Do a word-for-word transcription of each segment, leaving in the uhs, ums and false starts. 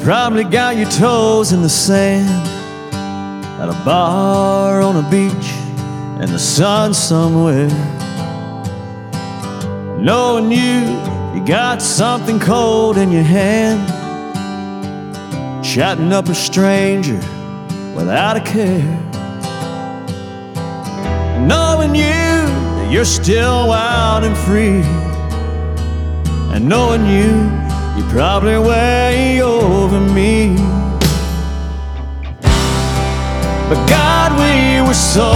probably got your toes in the sand at a bar on a beach in the sun somewhere. Knowing you, you got something cold in your hand, chatting up a stranger without a care. Knowing you, that you're still wild and free, and knowing you, you're probably way over me. But God, we were so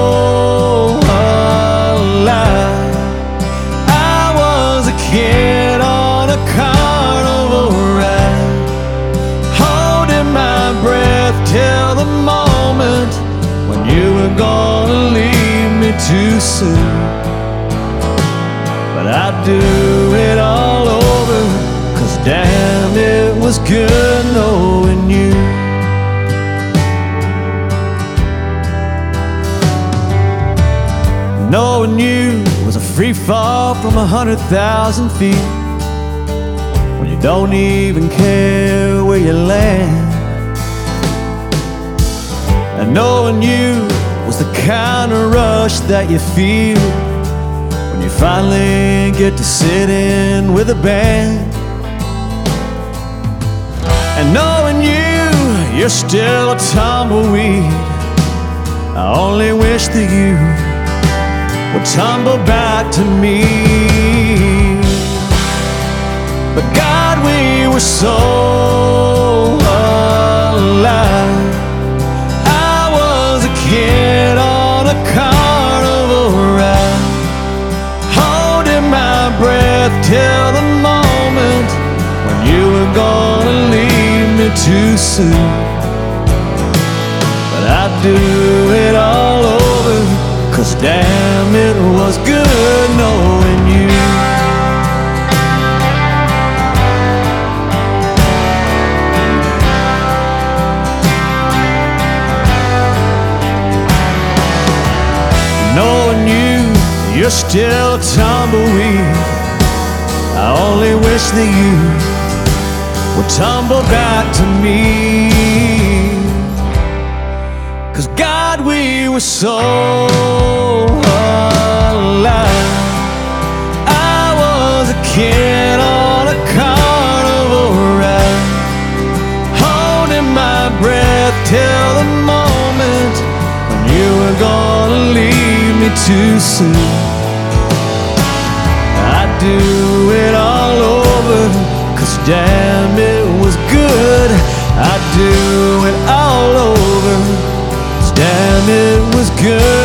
alive. I was a kid on a carnival ride, holding my breath till the moment when you were gonna leave me too soon. But I'd do it all over, 'cause damn, it was good knowing you. Knowing you was a free fall from a hundred thousand feet, when you don't even care where you land. And knowing you was the kind of rush that you feel when you finally get to sit in with a band. And knowing you, you're still a tumbleweed, I only wish that you would tumble back to me. But God, we were so alive. I was a kid on a carnival ride, holding my breath till the moment when you were gonna leave me too soon. But I'd do it all over, 'cause damn, it was good knowing you. Knowing you, you're still a tumbleweed, I only wish that you would tumble back to me. 'Cause God, we were so alive. I was a kid on a carnival ride, holding my breath till the moment when you were gonna leave me too soon. I'd do it all over, 'cause damn, it was good. I'd do it all over, damn, it was good.